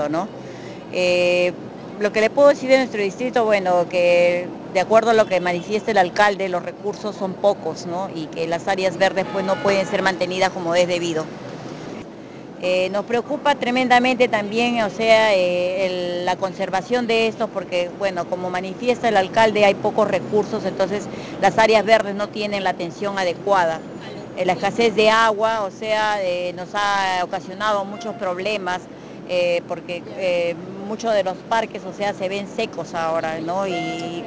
¿no? Eh, lo que le puedo decir de nuestro distrito, bueno, que de acuerdo a lo que manifiesta el alcalde, los recursos son pocos, ¿no? Y que las áreas verdes pues no pueden ser mantenidas como es debido. Nos preocupa tremendamente también, o sea, la conservación de estos, porque, bueno, como manifiesta el alcalde, hay pocos recursos, entonces las áreas verdes no tienen la atención adecuada. La escasez de agua, o sea, nos ha ocasionado muchos problemas, porque muchos de los parques, o sea, se ven secos ahora, ¿no? Y